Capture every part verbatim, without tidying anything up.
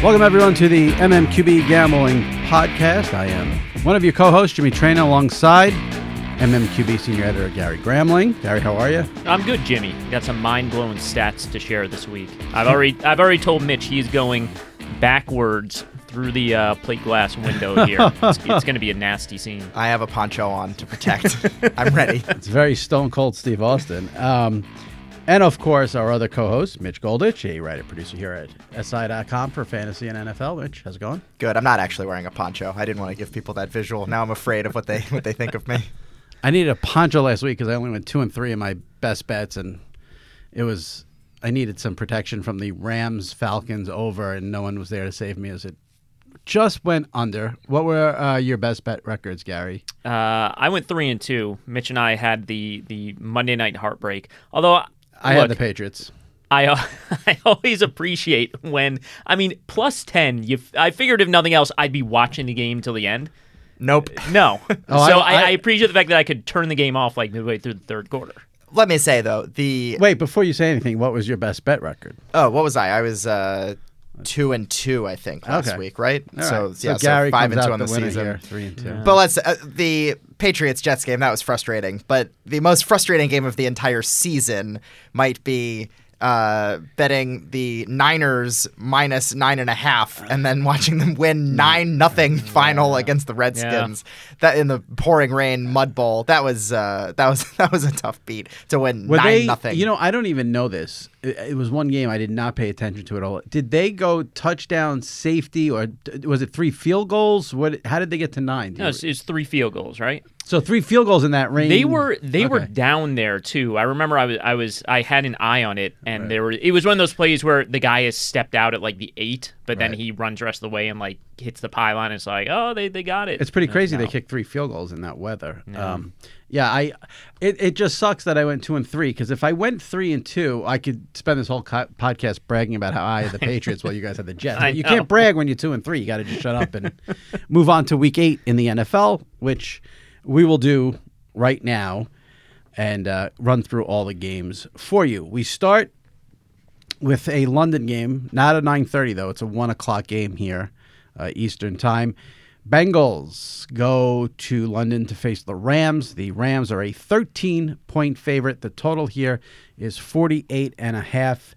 Welcome, everyone, to the M M Q B Gambling Podcast. I am one of your co-hosts, Jimmy Traina, alongside M M Q B Senior Editor Gary Gramling. Gary, how are you? I'm good, Jimmy. Got some mind-blowing stats to share this week. I've already I've already told Mitch he's going backwards through the uh, plate glass window here. It's, it's going to be a nasty scene. I have a poncho on to protect. I'm ready. It's very stone cold Steve Austin. Um, and, of course, our other co-host, Mitch Goldich, a writer-producer here at S I dot com for fantasy and N F L. Mitch, how's it going? Good. I'm not actually wearing a poncho. I didn't want to give people that visual. Now I'm afraid of what they what they think of me. I needed a poncho last week because I only went two and three in my best bets, and it was I needed some protection from the Rams Falcons over, and no one was there to save me as it just went under. What were uh, your best bet records, Gary? Uh, I went three and two. Mitch and I had the the Monday night heartbreak. Although I look, had the Patriots. I uh, I always appreciate when I mean plus ten. You I figured if nothing else, I'd be watching the game till the end. Nope. No. Oh, so I- I, I- I appreciate the fact that I could turn the game off like midway through the third quarter. Let me say though, the Wait, before you say anything, what was your best bet record? oh, what was I? I was uh, two and two, I think, last Okay. week, right? All So right. yeah, so Gary so five comes and two out on the, winner season. here, three and two. Yeah. But let's uh, the Patriots Jets game, that was frustrating. But the most frustrating game of the entire season might be uh, betting the Niners minus nine and a half, and then watching them win nine nothing final against the Redskins. That in the pouring rain mud bowl. That was uh, that was that was a tough beat to win Were nine they, nothing. You know, I don't even know this. It, it was one game I did not pay attention to at all. Did they go touchdown, safety, or d- was it three field goals? What? How did they get to nine? Do No, you- it's, it's three field goals, right? so three field goals in that range. They were they were Okay. down there too. I remember I was I was I had an eye on it, and Right. there were it was one of those plays where the guy has stepped out at like the eight, but then Right. he runs the rest of the way and like hits the pylon. And it's like, oh, they, they got it. It's pretty Uh, crazy no. they kicked three field goals in that weather. Yeah. Um, yeah, I. It, it just sucks that I went two and three because if I went three and two, I could spend this whole co- podcast bragging about how I had the Patriots while you guys had the Jets. I But you know. can't brag when you're two and three. You got to just shut up and move on to week eight in the N F L, which we will do right now and uh, run through all the games for you. We start with a London game, not a nine thirty though. It's a one o'clock game here, uh, Eastern time. Bengals go to London to face the Rams. The Rams are a thirteen-point favorite. The total here is forty-eight and a half.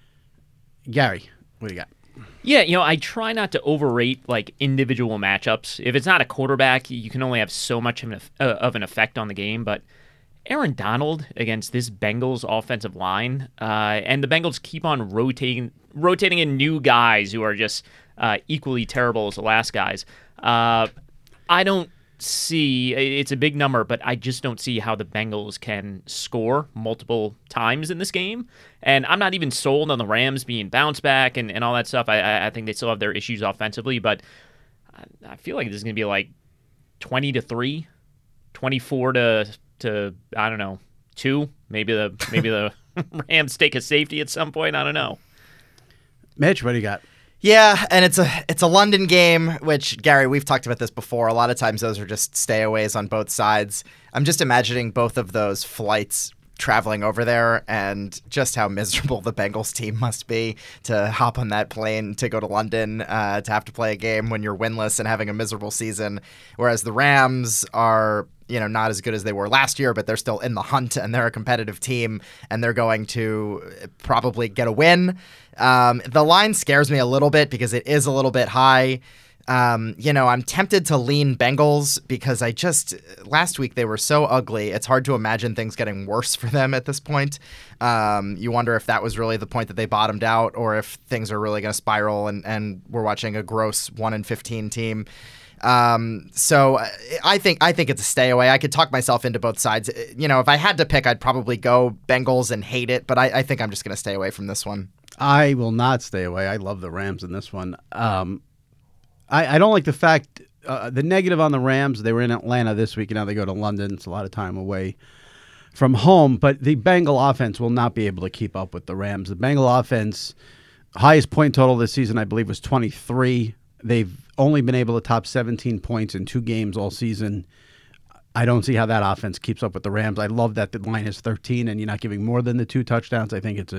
Gary, what do you got? Yeah, you know, I try not to overrate like individual matchups. If it's not a quarterback, you can only have so much of an, eff- uh, of an effect on the game. But Aaron Donald against this Bengals offensive line, uh, and the Bengals keep on rotating rotating in new guys who are just uh, equally terrible as the last guys. Uh, I don't see it's a big number, but I just don't see how the Bengals can score multiple times in this game. And I'm not even sold on the Rams being bounce back and, and all that stuff. I, I I think they still have their issues offensively, but I, I feel like this is going to be like twenty to three, twenty-four to to I don't know two. Maybe the maybe the Rams take a safety at some point. I don't know. Mitch, what do you got? Yeah, and it's a it's a London game, which, Gary, we've talked about this before. A lot of times those are just stayaways on both sides. I'm just imagining both of those flights traveling over there and just how miserable the Bengals team must be to hop on that plane to go to London, uh, to have to play a game when you're winless and having a miserable season. Whereas the Rams are, you know, not as good as they were last year, but they're still in the hunt and they're a competitive team and they're going to probably get a win. Um, the line scares me a little bit because it is a little bit high. Um, you know, I'm tempted to lean Bengals because I just, last week they were so ugly. It's hard to imagine things getting worse for them at this point. Um, you wonder if that was really the point that they bottomed out or if things are really going to spiral and, and we're watching a gross one and fifteen team. Um, so I think I think it's a stay away. I could talk myself into both sides. You know, if I had to pick, I'd probably go Bengals and hate it, but I, I think I'm just going to stay away from this one. I will not stay away. I love the Rams in this one. Um, I, I don't like the fact, uh, the negative on the Rams, they were in Atlanta this week, and now they go to London. It's a lot of time away from home, but the Bengal offense will not be able to keep up with the Rams. The Bengal offense, highest point total this season, I believe, was twenty-three. They've only been able to top seventeen points in two games all season. I don't see how that offense keeps up with the Rams. I love that the line is thirteen and you're not giving more than the two touchdowns. I think it's a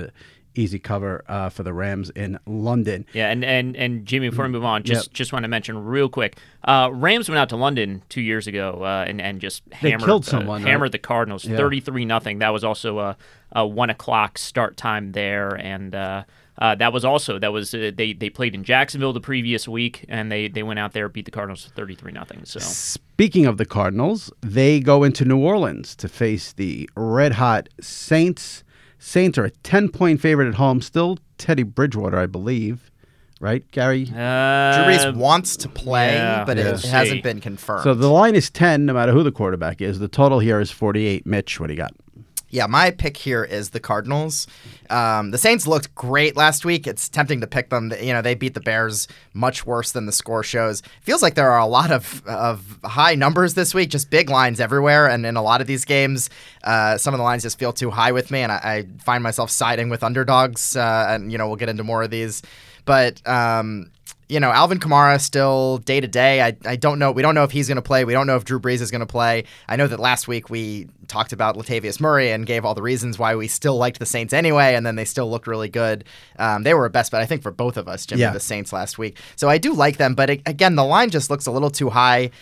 easy cover uh, for the Rams in London. Yeah, and, and, and Jimmy, before we move on, just Yep. just want to mention real quick, uh, Rams went out to London two years ago uh, and, and just They hammered, killed someone, uh, right? hammered the Cardinals, Yeah. thirty-three nothing. That was also a, a one o'clock start time there, and uh, uh, that was also, that was uh, they, they played in Jacksonville the previous week, and they, they went out there, beat the Cardinals thirty-three nothing. So Speaking of the Cardinals, they go into New Orleans to face the red-hot Saints. Saints are a ten-point favorite at home. Still Teddy Bridgewater, I believe. Right, Gary? Uh, Drew Brees wants to play, yeah, but yeah. it We'll see. hasn't been confirmed. So the line is ten, no matter who the quarterback is. The total here is forty-eight. Mitch, what do you got? Yeah, my pick here is the Cardinals. Um, the Saints looked great last week. It's tempting to pick them. You know, they beat the Bears much worse than the score shows. Feels like there are a lot of, of high numbers this week, just big lines everywhere. And in a lot of these games, uh, some of the lines just feel too high with me, and I, I find myself siding with underdogs. Uh, and, you know, we'll get into more of these. But, um, you know, Alvin Kamara still day to day. I I don't know. We don't know if he's going to play. We don't know if Drew Brees is going to play. I know that last week we talked about Latavius Murray and gave all the reasons why we still liked the Saints anyway, and then they still looked really good. Um, they were a best bet, I think, for both of us, Jimmy, Yeah. the Saints last week. So I do like them, but it, again, the line just looks a little too high.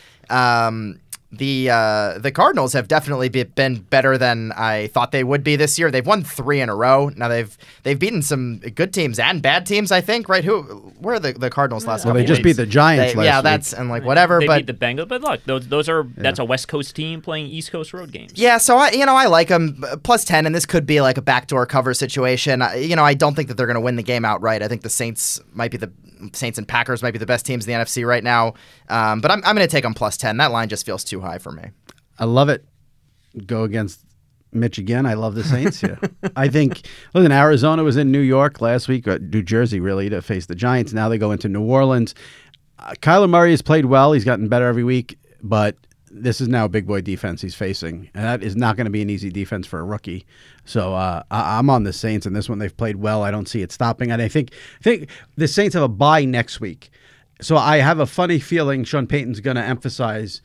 Um, The uh, the Cardinals have definitely be, been better than I thought they would be this year. They've won three in a row. Now they've they've beaten some good teams and bad teams, I think. Right? Who? Where are the, the Cardinals last? Well, couple they just weeks? beat the Giants They- last yeah, week. that's and like whatever. They but beat the Bengals, but look, those those are that's a West Coast team playing East Coast road games. yeah, so I you know I like them plus ten, and this could be like a backdoor cover situation. I, you know, I don't think that they're going to win the game outright. I think the Saints might be the Saints and Packers might be the best teams in the N F C right now. Um, but I'm I'm going to take them plus ten. That line just feels too high for me. I love it. Go against Mitch again. I love the Saints here. I think, listen, Arizona was in New York last week, or New Jersey really, to face the Giants. Now they go into New Orleans. Uh, Kyler Murray has played well. He's gotten better every week, but this is now a big boy defense he's facing, and that is not going to be an easy defense for a rookie. So uh, I- I'm on the Saints, and this one they've played well. I don't see it stopping. And I think, I think the Saints have a bye next week. So I have a funny feeling Sean Payton's going to emphasize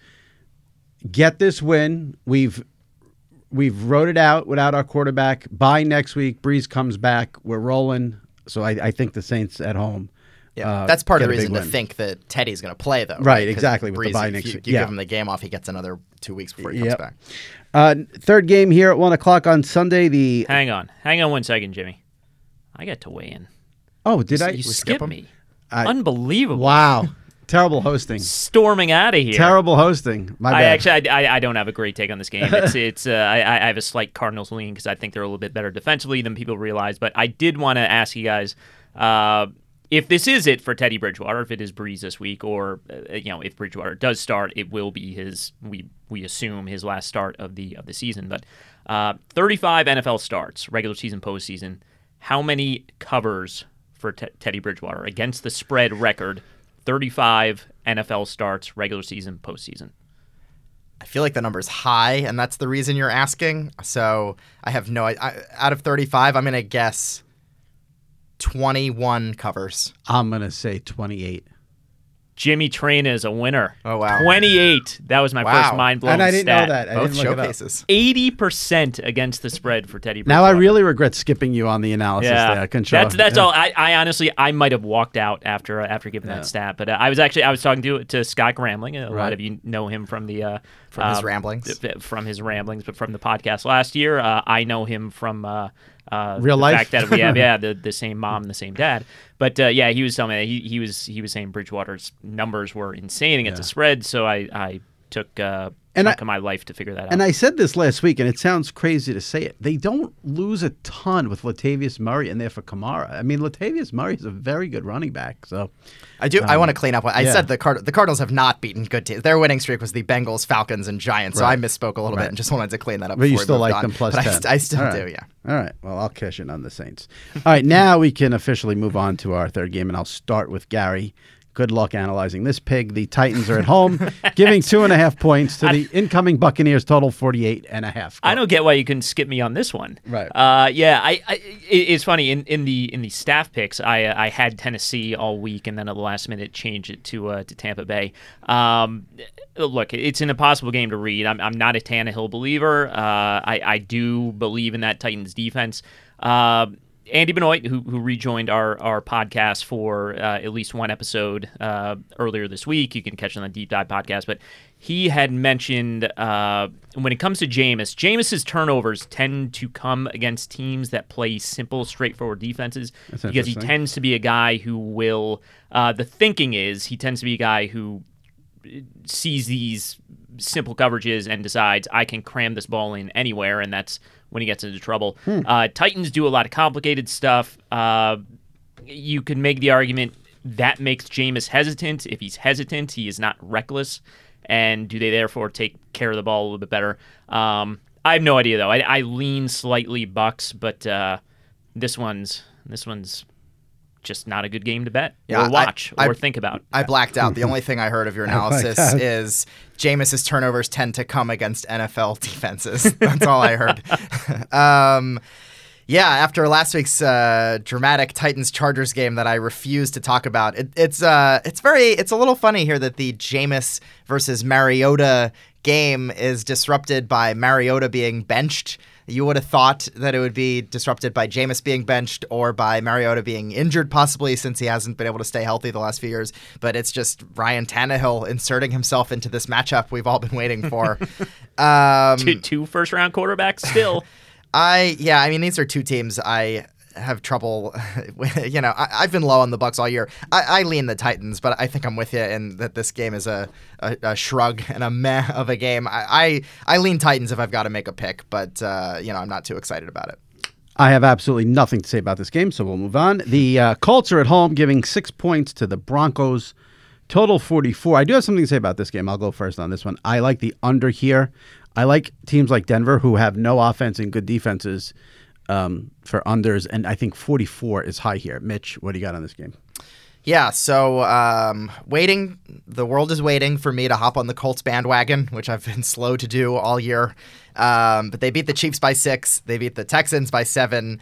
get this win. We've we've wrote it out without our quarterback. By next week, Breeze comes back. We're rolling. So I, I think the Saints at home. Yeah, uh, that's part of the get a big reason to win. think that Teddy's going to play, though. Right, 'Cause exactly, with the Breeze, bye if next you, week. you Yeah. give him the game off, he gets another two weeks before he comes Yep. back. Uh, third game here at one o'clock on Sunday. The Hang on, hang on one second, Jimmy. I got to weigh in. oh, did I? You skip skipped him? me. I- Unbelievable. Wow, terrible hosting. Storming out of here. Terrible hosting. My I bad. actually, I, I, I don't have a great take on this game. It's, it's. Uh, I, I have a slight Cardinals lean because I think they're a little bit better defensively than people realize. But I did want to ask you guys uh, if this is it for Teddy Bridgewater, if it is Breeze this week, or uh, you know, if Bridgewater does start, it will be his. We we assume his last start of the of the season. But uh, thirty-five N F L starts, regular season, postseason. How many covers for T- Teddy Bridgewater against the spread record? thirty-five N F L starts, regular season, postseason. I feel like the number's high, and that's the reason you're asking. So I have no I, out of thirty-five, I'm going to guess twenty-one covers. I'm gonna say twenty-eight. Jimmy Traina is a winner. Oh, wow. twenty-eight. That was my Wow. first mind-blowing And I didn't stat. know that. I Both didn't look it up. showcases. eighty percent against the spread for Teddy Now I Bridgewater. really regret skipping you on the analysis Yeah, there. I couldn't show that's that's yeah. all. I, I honestly, I might have walked out after after giving Yeah. that stat, but uh, I was actually I was talking to to Scott Gramling. A lot Right. of you know him from the uh, From his uh, ramblings. th- from his ramblings, but from the podcast last year. Uh, I know him from uh, uh, Real the life? fact that we have yeah the, the same mom, and the same dad. But uh, yeah, he was telling me that he he was he was saying Bridgewater's numbers were insane against the spread. So I I took uh, And chunk I- of my life to figure that out. And I said this last week, and it sounds crazy to say it. They don't lose a ton with Latavius Murray in there for Kamara. I mean, Latavius Murray is a very good running back. So I do. I want to clean up. what I yeah. said the Card- the Cardinals have not beaten good teams. Their winning streak was the Bengals, Falcons, and Giants. So Right. I misspoke a little Right. bit and just wanted to clean that up. But you before we still moved like on. them plus but I, ten. st- I still All right. do. Yeah. All right. Well, I'll cash in on the Saints. All right. Now we can officially move on to our third game, and I'll start with Gary. Good luck analyzing this pig. The Titans are at home, giving two and a half points to the incoming Buccaneers, total forty-eight and a half. I don't get why you couldn't skip me on this one. Right. Uh, yeah. I, I. It, it's funny in, in the in the staff picks. I uh, I had Tennessee all week, and then at the last minute changed it to uh, to Tampa Bay. Um, look, it's an impossible game to read. I'm I'm not a Tannehill believer. Uh, I I do believe in that Titans defense. Uh, Andy Benoit, who who rejoined our our podcast for uh, at least one episode uh, earlier this week. You can catch it on the Deep Dive podcast, but he had mentioned uh, when it comes to Jameis, Jameis's turnovers tend to come against teams that play simple, straightforward defenses That's because he tends to be a guy who will. Uh, the thinking is he tends to be a guy who sees these simple coverages and decides I can cram this ball in anywhere, and that's when he gets into trouble. Hmm. Uh, Titans do a lot of complicated stuff. Uh, you can make the argument that makes Jameis hesitant. If he's hesitant, he is not reckless. And do they therefore take care of the ball a little bit better? Um, I have no idea though. I, I lean slightly Bucks, but uh, this one's this one's just not a good game to bet yeah, or watch I, or I, think about. I blacked out. The only thing I heard of your analysis like is Jameis's turnovers tend to come against N F L defenses. That's all I heard. um, yeah, after last week's uh, dramatic Titans-Chargers game that I refuse to talk about, it, it's uh, it's very it's a little funny here that the Jameis versus Mariota game is disrupted by Mariota being benched. You would have thought that it would be disrupted by Jameis being benched or by Mariota being injured, possibly, since he hasn't been able to stay healthy the last few years. But it's just Ryan Tannehill inserting himself into this matchup we've all been waiting for. um, two, two first-round quarterbacks still. I yeah, I mean these are two teams I have trouble. You know, I, I've been low on the Bucks all year. I, I lean the Titans, but I think I'm with you in that this game is a, a, a shrug and a meh of a game. I, I I lean Titans if I've got to make a pick, but uh, you know I'm not too excited about it. I have absolutely nothing to say about this game, so we'll move on. The uh, Colts are at home, giving six points to the Broncos. Total forty-four. I do have something to say about this game. I'll go first on this one. I like the under here. I like teams like Denver who have no offense and good defenses um, for unders, and I think forty-four is high here. Mitch, what do you got on this game? Yeah, so um, waiting. The world is waiting for me to hop on the Colts bandwagon, which I've been slow to do all year. Um, but they beat the Chiefs by six. They beat the Texans by seven.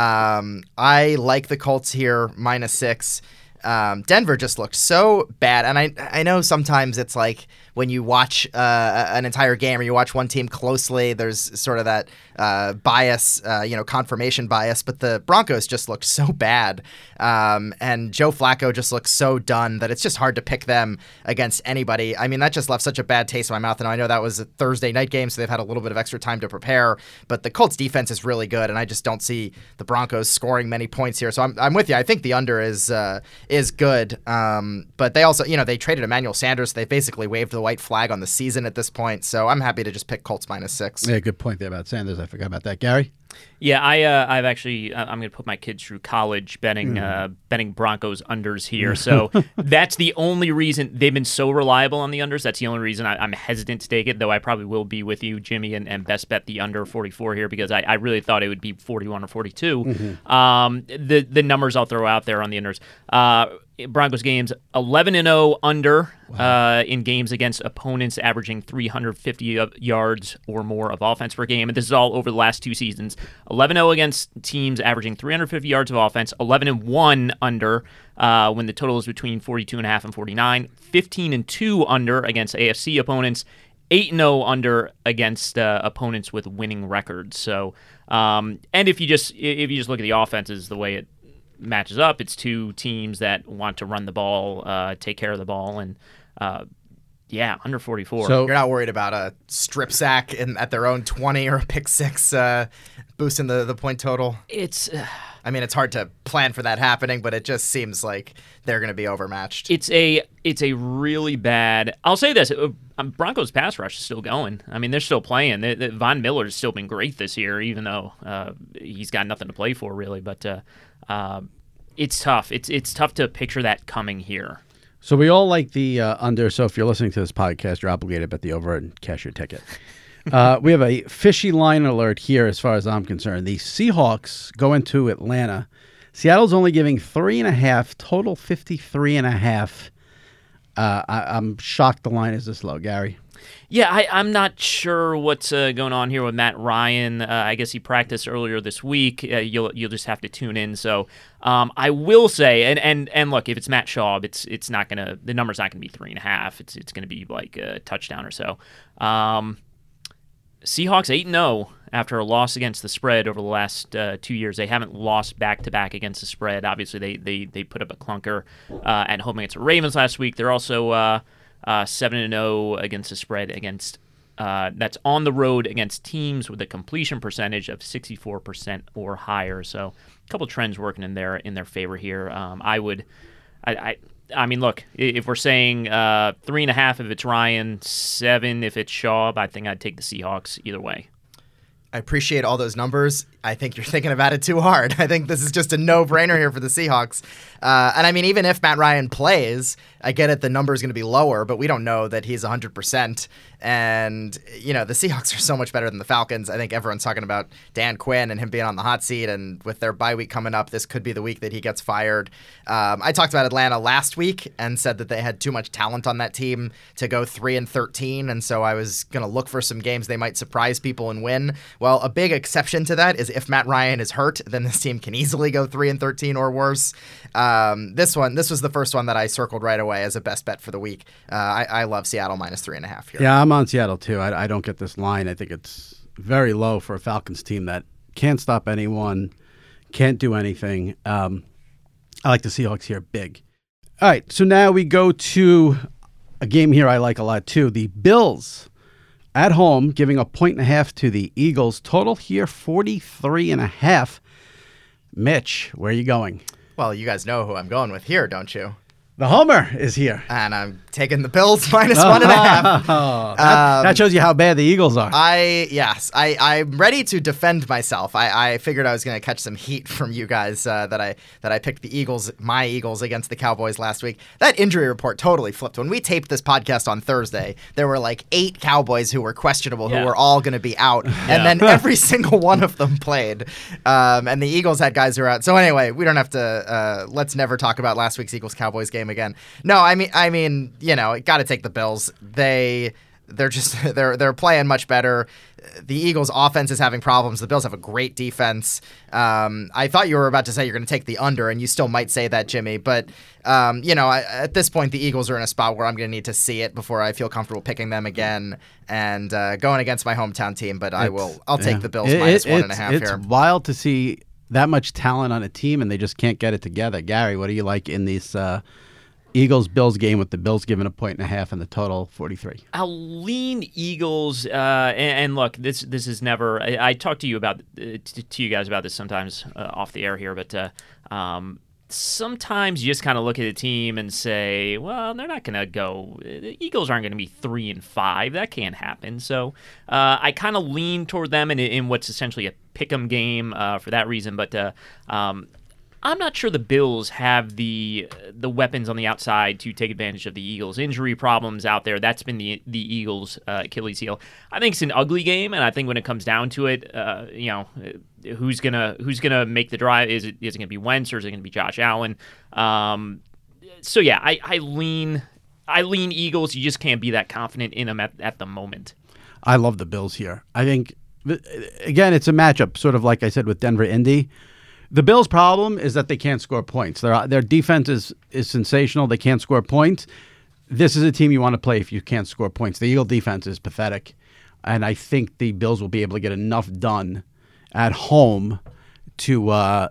Um, I like the Colts here, minus six. Um, Denver just looked so bad. And I I know sometimes it's like when you watch uh, an entire game or you watch one team closely, there's sort of that uh, bias, uh, you know, confirmation bias. But the Broncos just looked so bad. Um, and Joe Flacco just looks so done that it's just hard to pick them against anybody. I mean, that just left such a bad taste in my mouth. And I know that was a Thursday night game, so they've had a little bit of extra time to prepare. But the Colts defense is really good, and I just don't see the Broncos scoring many points here. So I'm I'm with you. I think the under is uh, is good. Um, but they also, you know, they traded Emmanuel Sanders. They basically waved the white flag on the season at this point. So I'm happy to just pick Colts minus six. Yeah, good point there about Sanders. I forgot about that. Gary? Yeah, I, uh, I've actually, uh, I'm going to put my kids through college betting mm. uh, betting Broncos unders here. So that's the only reason they've been so reliable on the unders. That's the only reason I, I'm hesitant to take it, though I probably will be with you, Jimmy, and, and best bet the under forty-four here because I, I really thought it would be forty-one or forty-two. Mm-hmm. Um, the, the numbers I'll throw out there on the unders. Uh, Broncos games eleven and oh under wow. uh, in games against opponents averaging three hundred fifty yards or more of offense per game. And this is all over the last two seasons. eleven and oh against teams averaging three hundred fifty yards of offense. eleven and one under uh, when the total is between forty-two and a half and forty-nine. fifteen and two under against A F C opponents. eight and oh under against uh, opponents with winning records. So, um, and if you just if you just look at the offenses, the way it matches up, it's two teams that want to run the ball, uh, take care of the ball, and uh, yeah, under forty-four. So you're not worried about a strip sack in, at their own twenty or a pick six uh, boosting the, the point total? It's. Uh, I mean, it's hard to plan for that happening, but it just seems like they're going to be overmatched. It's a it's a really bad. I'll say this: um, Broncos pass rush is still going. I mean, they're still playing. They, they, Von Miller has still been great this year, even though uh, he's got nothing to play for really. But uh, uh, it's tough. It's it's tough to picture that coming here. So we all like the uh, under. So if you're listening to this podcast, you're obligated to bet the over and cash your ticket. uh, we have a fishy line alert here as far as I'm concerned. The Seahawks go into Atlanta. Seattle's only giving three and a half, total fifty-three and a half. Uh, I, I'm shocked the line is this low, Gary. Yeah, I, I'm not sure what's uh, going on here with Matt Ryan. Uh, I guess he practiced earlier this week. Uh, you'll you'll just have to tune in. So um, I will say, and, and and look, if it's Matt Schaub, it's it's not gonna the number's not gonna be three and a half. It's it's gonna be like a touchdown or so. Um, Seahawks eight and zero after a loss against the spread over the last uh, two years. They haven't lost back-to-back against the spread. Obviously, they they, they put up a clunker uh, at home against the Ravens last week. They're also uh, uh, seven and oh against the spread against uh, that's on the road against teams with a completion percentage of sixty-four percent or higher. So a couple trends working in their in their favor here. Um, I would, I, I I mean, look, if we're saying uh, three and a half if it's Ryan, seven if it's Schaub, I think I'd take the Seahawks either way. I appreciate all those numbers. I think you're thinking about it too hard. I think this is just a no-brainer here for the Seahawks. Uh, and I mean, even if Matt Ryan plays, I get it, the number is going to be lower, but we don't know that he's one hundred percent. And, you know, the Seahawks are so much better than the Falcons. I think everyone's talking about Dan Quinn and him being on the hot seat. And with their bye week coming up, this could be the week that he gets fired. Um, I talked about Atlanta last week and said that they had too much talent on that team to go three and thirteen. And so I was going to look for some games they might surprise people and win. Well, a big exception to that is if Matt Ryan is hurt, then this team can easily go three and thirteen or worse. Um, this one, this was the first one that I circled right away as a best bet for the week. Uh, I, I love Seattle minus three and a half here. Yeah, I'm on Seattle too. I, I don't get this line. I think it's very low for a Falcons team that can't stop anyone, can't do anything. Um, I like the Seahawks here big. All right, so now we go to a game here I like a lot too. The Bills at home giving a point and a half to the Eagles. Total here forty-three and a half. Mitch, where are you going? Well, you guys know who I'm going with here, don't you? The Homer is here. And I'm taking the Bills minus one and a half. Oh, that, Um, that shows you how bad the Eagles are. I, yes, I, I'm ready to defend myself. I, I figured I was going to catch some heat from you guys uh, that I that I picked the Eagles, my Eagles, against the Cowboys last week. That injury report totally flipped. When we taped this podcast on Thursday, there were like eight Cowboys who were questionable, Yeah. who were all going to be out. Yeah. And then every single one of them played. Um, and the Eagles had guys who were out. So anyway, we don't have to, uh, let's never talk about last week's Eagles-Cowboys game again. No, I mean, I mean, you know, got to take the Bills. They, they're just, they're they're playing much better. The Eagles' offense is having problems. The Bills have a great defense. Um, I thought you were about to say you're going to take the under, and you still might say that, Jimmy. But, um, you know, I, at this point, the Eagles are in a spot where I'm going to need to see it before I feel comfortable picking them again and uh, going against my hometown team. But I will, I'll take yeah. the Bills It- minus it- one and a it's- half it's here. wild to see that much talent on a team, and they just can't get it together. Gary, what do you like in this uh, Eagles-Bills game with the Bills giving a point and a half and the total forty-three? I'll lean Eagles, uh, and, and look, this this is never. I, I talk to you about uh, to, to you guys about this sometimes uh, off the air here, but uh, um, sometimes you just kind of look at a team and say, well, they're not going to go. The Eagles aren't going to be three and five. That can't happen. So uh, I kind of lean toward them in, in what's essentially a pick'em game uh, for that reason, but. Uh, um, I'm not sure the Bills have the the weapons on the outside to take advantage of the Eagles' injury problems out there. That's been the the Eagles' uh, Achilles heel. I think it's an ugly game, and I think when it comes down to it, uh, you know, who's gonna who's gonna make the drive? Is it is it gonna be Wentz or is it gonna be Josh Allen? Um, so yeah, I, I lean I lean Eagles. You just can't be that confident in them at, at the moment. I love the Bills here. I think, again, it's a matchup, sort of like I said with Denver-Indy. The Bills' problem is that they can't score points. Their their defense is, is sensational. They can't score points. This is a team you want to play if you can't score points. The Eagle defense is pathetic, and I think the Bills will be able to get enough done at home to uh,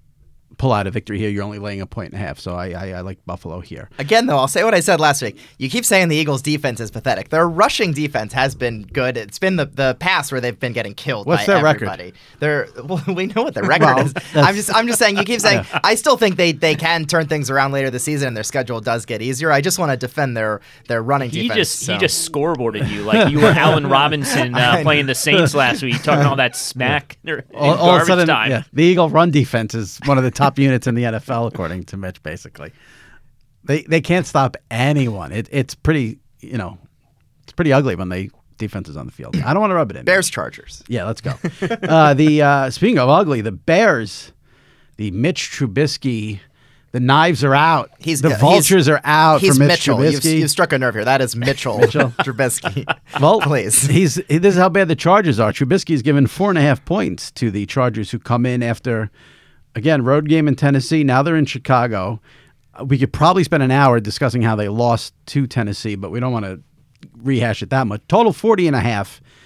pull out a victory here. You're only laying a point and a half, so I, I, I like Buffalo here. Again, though, I'll say what I said last week. You keep saying the Eagles' defense is pathetic. Their rushing defense has been good. It's been the, the past where they've been getting killed What's by their everybody. record? They're well, we know what their record Well, is. that's- I'm just I'm just saying. You keep saying. I still think they, they can turn things around later this season, and their schedule does get easier. I just want to defend their their running He defense. just so. he just scoreboarded you like you were Allen Robinson uh, playing the Saints last week, talking all that smack in All, all of a garbage sudden, time. yeah, the Eagle run defense is one of the top units in the N F L, according to Mitch, basically. They they can't stop anyone. It, it's pretty, you know, it's pretty ugly when they defense is on the field. I don't want to rub it in. Bears Chargers. Yeah, let's go. uh, the uh, speaking of ugly, the Bears, the Mitch Trubisky, the knives are out. He's the he's- vultures are out He's for Mitch Mitchell. You've, Trubisky. you've struck a nerve here. That is Mitchell, Mitchell. Trubisky. Well, please. He's he, this is how bad the Chargers are. Trubisky's given four and a half points to the Chargers, who come in after, again, road game in Tennessee. Now they're in Chicago. Uh, We could probably spend an hour discussing how they lost to Tennessee, but we don't want to rehash it that much. Total forty and a half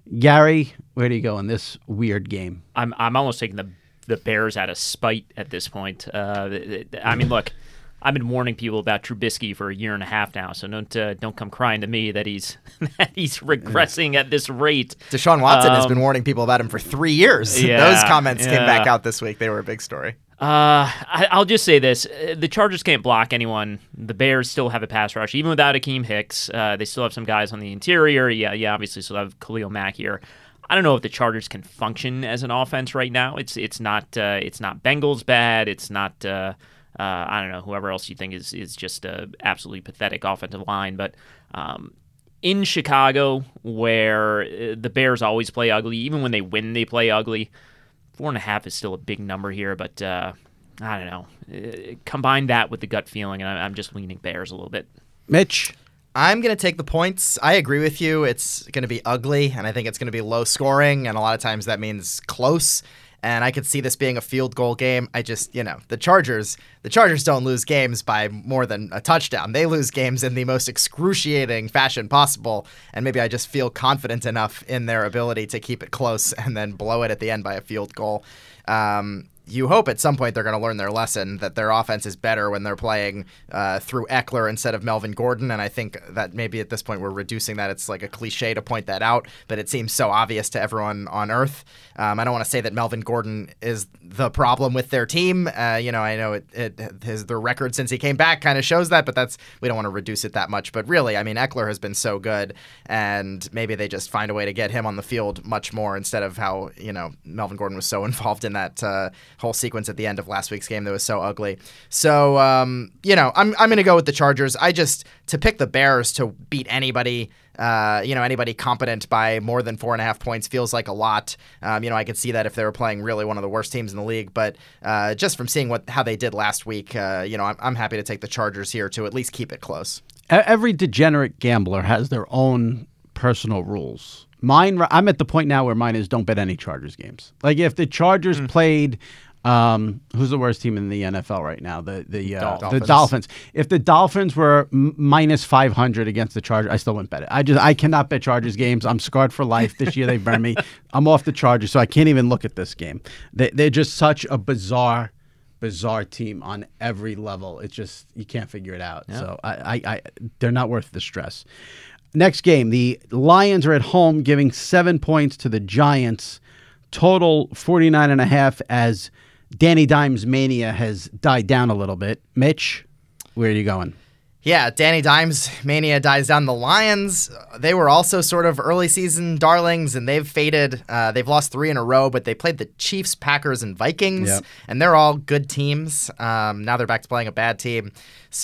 Gary, where do you go in this weird game? I'm I'm almost taking the the Bears out of spite at this point. Uh, I mean, look, I've been warning people about Trubisky for a year and a half now, so don't uh, don't come crying to me that he's that he's regressing at this rate. Deshaun Watson um, has been warning people about him for three years. Yeah, Those comments yeah. came back out this week. They were a big story. Uh, I, I'll just say this. The Chargers can't block anyone. The Bears still have a pass rush. Even without Akeem Hicks, uh, they still have some guys on the interior. Yeah, yeah, obviously still have Khalil Mack here. I don't know if the Chargers can function as an offense right now. It's it's not uh, it's not Bengals bad. It's not uh, uh, I don't know, whoever else you think is is just a absolutely pathetic offensive line. But um, in Chicago, where the Bears always play ugly, even when they win, they play ugly. Four and a half is still a big number here, but uh, I don't know. Uh, combine that with the gut feeling, and I'm just leaning Bears a little bit. Mitch? I'm going to take the points. I agree with you. It's going to be ugly, and I think it's going to be low scoring, and a lot of times that means close. And I could see this being a field goal game. I just, you know, the Chargers, the Chargers don't lose games by more than a touchdown. They lose games in the most excruciating fashion possible. And maybe I just feel confident enough in their ability to keep it close and then blow it at the end by a field goal. Um, you hope at some point they're going to learn their lesson that their offense is better when they're playing uh, through Eckler instead of Melvin Gordon. And I think that maybe at this point we're reducing that. It's like a cliche to point that out, but it seems so obvious to everyone on earth. Um, I don't want to say that Melvin Gordon is the problem with their team. Uh, you know, I know it, it his the record since he came back kind of shows that, but that's we don't want to reduce it that much. But really, I mean, Eckler has been so good, and maybe they just find a way to get him on the field much more instead of how, you know, Melvin Gordon was so involved in that uh, whole sequence at the end of last week's game that was so ugly. So, um, you know, I'm I'm going to go with the Chargers. I just, to pick the Bears to beat anybody, uh, you know, anybody competent by more than four and a half points feels like a lot. Um, you know, I could see that if they were playing really one of the worst teams in the league, but uh, just from seeing what how they did last week, uh, you know, I'm, I'm happy to take the Chargers here to at least keep it close. Every degenerate gambler has their own personal rules. Mine, I'm at the point now where mine is don't bet any Chargers games. Like if the Chargers mm. played, um, who's the worst team in the N F L right now? The the uh, Dolphins. the Dolphins. If the Dolphins were m- minus five hundred against the Chargers, I still wouldn't bet it. I just I cannot bet Chargers games. I'm scarred for life. This year they burned me. I'm off the Chargers, so I can't even look at this game. They, they're just such a bizarre. bizarre team on every level. It's just you can't figure it out. Yeah. So I, I, I, they're not worth the stress. Next game, the Lions are at home giving seven points to the Giants. Total forty-nine and a half as Danny Dimes mania has died down a little bit. Mitch, where are you going? Yeah, Danny Dimes mania dies down. The Lions, they were also sort of early season darlings, and they've faded. Uh, they've lost three in a row, but they played the Chiefs, Packers, and Vikings, yep. and they're all good teams. Um, now they're back to playing a bad team.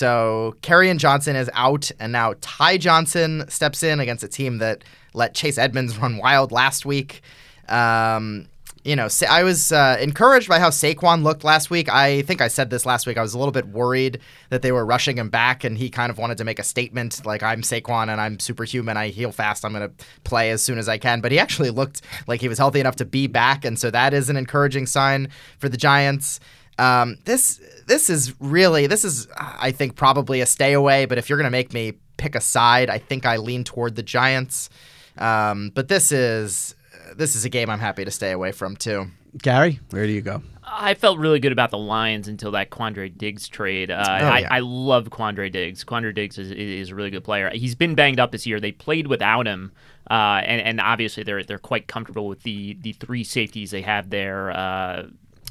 So Kerryon Johnson is out, and now Ty Johnson steps in against a team that let Chase Edmonds run wild last week. Um, You know, I was uh, encouraged by how Saquon looked last week. I think I said this last week. I was a little bit worried that they were rushing him back, and he kind of wanted to make a statement like, I'm Saquon and I'm superhuman. I heal fast. I'm going to play as soon as I can. But he actually looked like he was healthy enough to be back, and so that is an encouraging sign for the Giants. Um, this this is really, this is, I think, probably a stay away. But if you're going to make me pick a side, I think I lean toward the Giants. Um, but this is... This is a game I'm happy to stay away from, too. Gary, where do you go? I felt really good about the Lions until that Quandre Diggs trade. Uh, oh, I, yeah. I love Quandre Diggs. Quandre Diggs is, is a really good player. He's been banged up this year. They played without him, uh, and, and obviously they're they're quite comfortable with the, the three safeties they have there. Uh,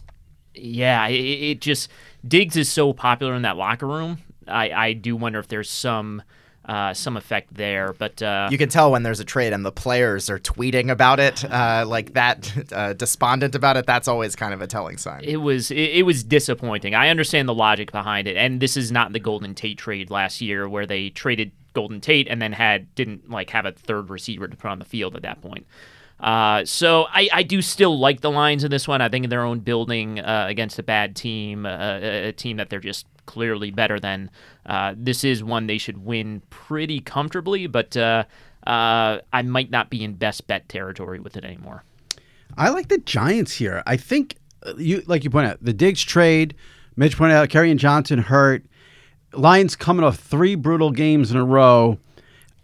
yeah, it, it just Diggs is so popular in that locker room. I, I do wonder if there's some... Uh, some effect there, but uh, you can tell when there's a trade and the players are tweeting about it, uh, like that, uh, despondent about it. That's always kind of a telling sign. It was it, it was disappointing. I understand the logic behind it, and this is not the Golden Tate trade last year where they traded Golden Tate and then had didn't like have a third receiver to put on the field at that point. Uh, so I, I do still like the Lions in this one. I think in their own building uh, against a bad team, uh, a, a team that they're just clearly better than. Uh, this is one they should win pretty comfortably, but uh, uh, I might not be in best bet territory with it anymore. I like the Giants here. I think, you like you pointed out, the Diggs trade, Mitch pointed out, Kerryon Johnson hurt. Lions coming off three brutal games in a row.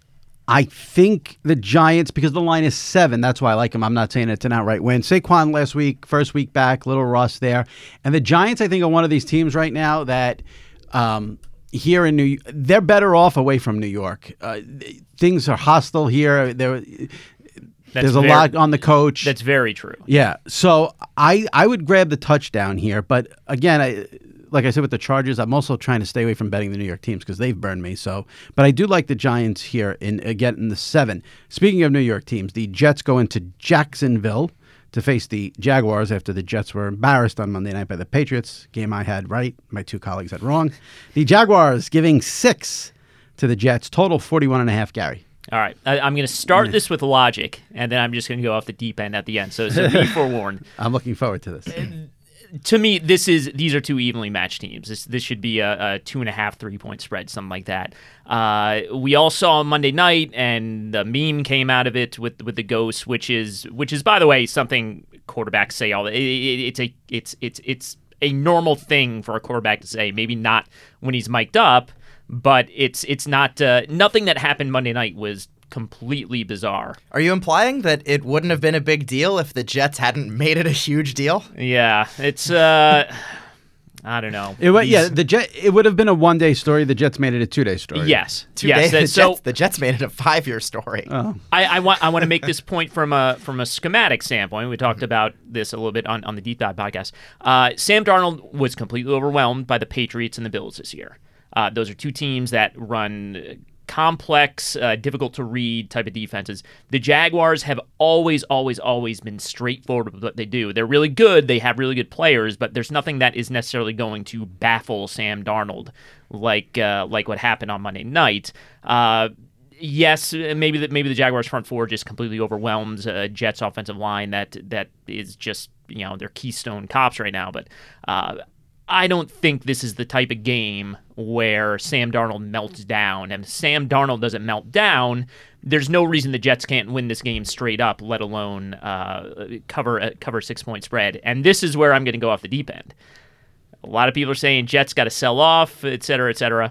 I think the Giants, because the line is seven, that's why I like them. I'm not saying it's an outright win. Saquon last week, first week back, little rust there. And the Giants, I think, are one of these teams right now that um, here in New they're better off away from New York. Uh, things are hostile here. There, there's a very, lot on the coach. That's very true. Yeah. So I, I would grab the touchdown here. But again, I... like I said with the Chargers, I'm also trying to stay away from betting the New York teams because they've burned me. So, but I do like the Giants here in again in the seven. Speaking of New York teams, the Jets go into Jacksonville to face the Jaguars after the Jets were embarrassed on Monday night by the Patriots. Game I had right, my two colleagues had wrong. The Jaguars giving six to the Jets. Total forty-one and a half, Gary. All right, I, I'm going to start this with logic, and then I'm just going to go off the deep end at the end. So, so be forewarned. I'm looking forward to this. To me, this is these are two evenly matched teams. This this should be a, a two and a half, three point spread, something like that. Uh, we all saw Monday night, and the meme came out of it with with the ghost, which is which is by the way something quarterbacks say all. It, it, it's a it's it's it's a normal thing for a quarterback to say. Maybe not when he's mic'd up, but it's it's not uh, nothing that happened Monday night was completely bizarre. Are you implying that it wouldn't have been a big deal if the Jets hadn't made it a huge deal? Yeah, it's uh I don't know. It, These, yeah, the Jet. It would have been a one-day story. The Jets made it a two-day story. Yes, Two yes. days, that- the, so Jets, the Jets made it a five-year story. Oh. I, I want I want to make this point from a from a schematic standpoint. We talked about this a little bit on, on the Deep Dive podcast. Uh, Sam Darnold was completely overwhelmed by the Patriots and the Bills this year. Uh, those are two teams that run complex, uh, difficult to read type of defenses. The Jaguars have always, always, always been straightforward with what they do. They're really good. They have really good players, but there's nothing that is necessarily going to baffle Sam Darnold like uh, like what happened on Monday night. Uh, yes, maybe the, maybe the Jaguars front four just completely overwhelms uh, Jets offensive line that that is just, you know, they're keystone cops right now, but uh, I don't think this is the type of game where Sam Darnold melts down. And if Sam Darnold doesn't melt down, there's no reason the Jets can't win this game straight up, let alone uh, cover a, cover six-point spread. And this is where I'm going to go off the deep end. A lot of people are saying Jets got to sell off, et cetera, et cetera.